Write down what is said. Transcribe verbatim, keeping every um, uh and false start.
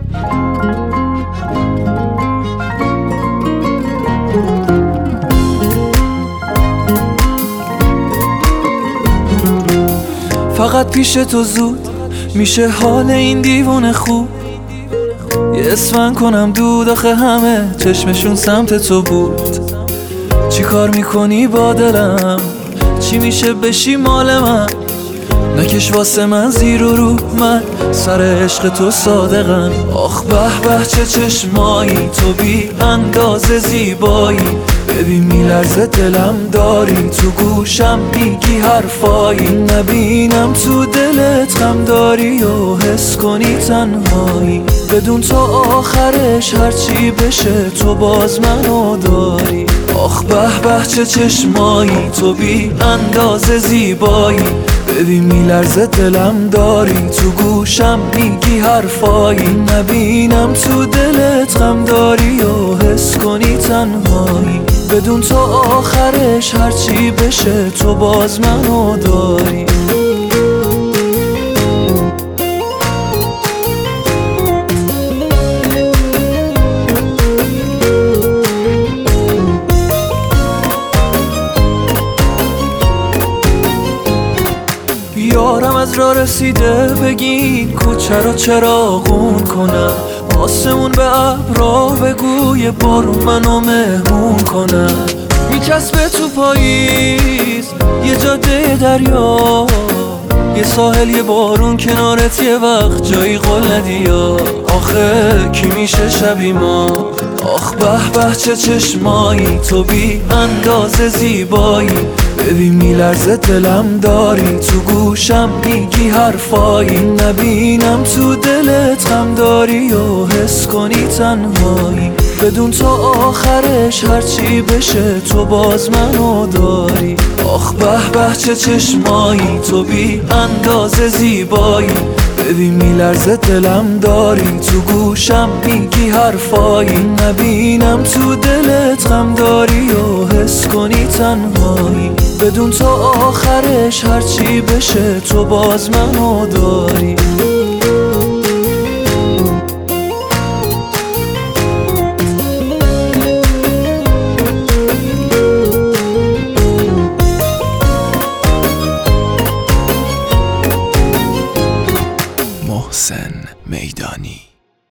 فقط پیش تو زود میشه حال این دیوونه خوب. یه اسفن کنم دود آخه همه چشمشون سمت تو بود. چی کار میکنی با دلم؟ چی میشه بشی مال من؟ نکش واسه من زیر و رو، من سر عشق تو صادقم. آخ به به چه چشمایی، تو بی اندازه زیبایی. ببین میلرزه دلم، داری تو گوشم میگی حرفایی. نبینم تو دلت غم داری و حس کنی تنهایی. بدون تو آخرش هرچی بشه تو باز منو داری. آخ به به چه چشمایی، تو بی اندازه زیبایی. ببین میلرزه دلم، داری تو گوشم میگی حرفایی. نبینم تو دلت غم داری و حس کنی تنهایی. بدون تو آخرش هرچی بشه تو باز منو داری. یارم از راه رسیده، بگین کوچه رو چراغون کنم. آسمون به ابرا بگو یه بارون منو مهمون کنم. میچسبه تو پاییز یه جاده دریا، یه ساحل یه بارون کنارت، یه وقت جایی قول ندی یا. آخه کی میشه شبی ما؟ آخ به به چه چشمایی، تو بی اندازه زیبایی. ببین میلرزه دلم، داری تو گوشم میگی حرفایی. نبینم تو دلت غم داری و حس کنی تنهایی. بدون تو آخرش هرچی بشه تو باز منو داری. آخ به به چه چشمایی، تو بی اندازه زیبایی. ببین میلرزه دلم، داری تو گوشم میگی حرفایی. نبینم تو دلت غم داری و حس کنی تنهایی. بدون تو آخرش هرچی بشه تو باز منو داری.